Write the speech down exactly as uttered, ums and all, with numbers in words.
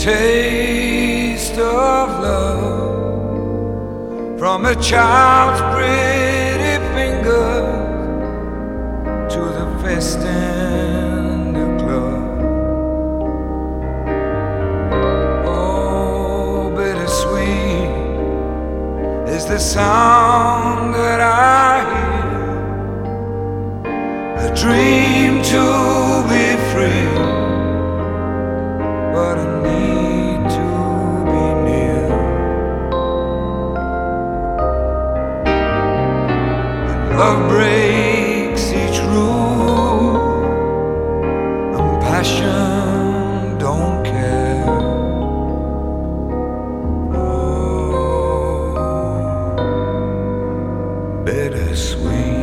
taste of love from a child's pretty fingers to the fest in the club. Oh, bittersweet is the sound that I hear, a dream to be free, but I need to be near. And love breaks each rule, and passion don't care. Oh, bittersweet.